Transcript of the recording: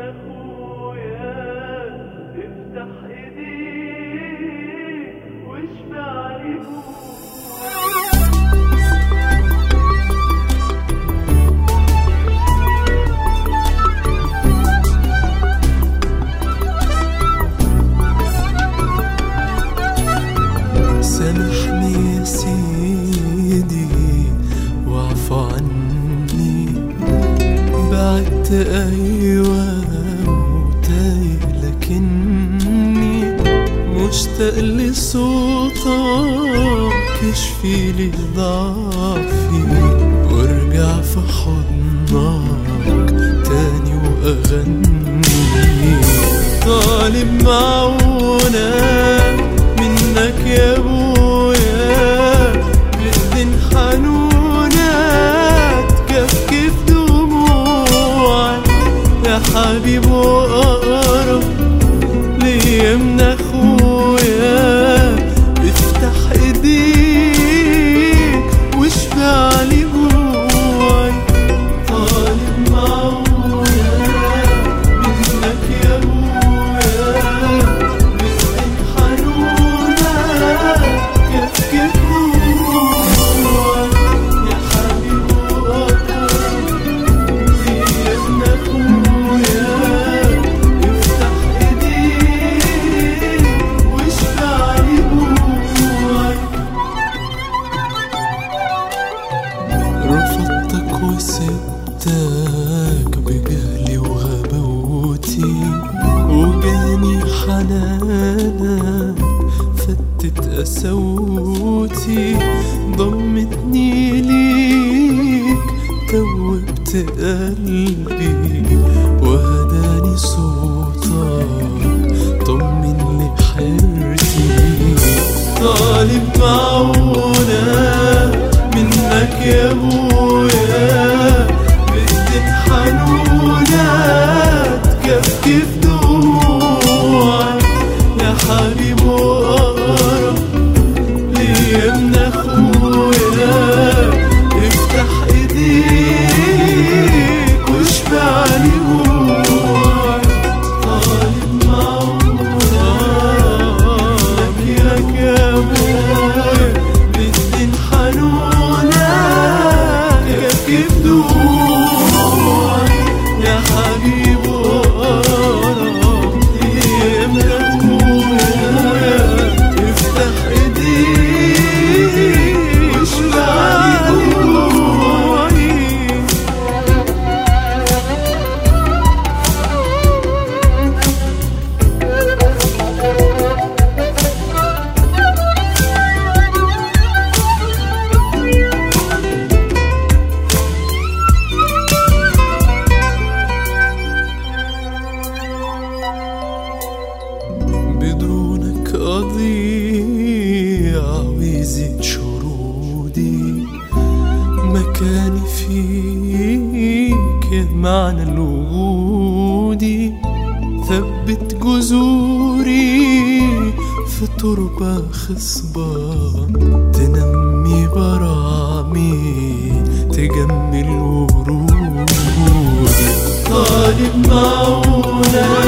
اخويا افتح ايديك واشبع لي سامحني يا سيدي واعف عني، بعدت أيوة وتايه لكني مشتاق لصوتك يشفي لي ضعفي وارجع في حضنك تاني وأغني. طالب معونة منك يا ابويا بإذن حنونة تكفكف دموعي يا حبيب وأقرب ليا من أخويا. افتح ايديك واشبع لي جوعي. طالب معونة منك يا ابويا بإذن حنونة تكفكف دموعي يا حبيب وأقرب ليا من أخويا. افتح ايديك واشبع لي جوعي. رفضتك وسبتك بجهلي وغباوتي وجاني حنانك فتت قساوتي. ضمتني ليك توبت قلبي وهداني صوتك طمن لي حيرتي. طالب معونة منك يا ابويا بإذن حنونة تكفكف دموعي يا حبيب وأقرب ليا من أخويا. افتح ايديك واشبع لي جوعي. طالب معونة منك يا ابويا بإذن حنونة تكفكف دموعي يا حبيب وأقرب ليا من أخويا. افتح ايديك واشبع لي جوعي. بدونك أضيع ويزيد شرودي. مكاني فيك يا معنى الوجود. ثبت جذوري في تربة خصبة تنمي براعمي تجمل ورودي. طالب معونة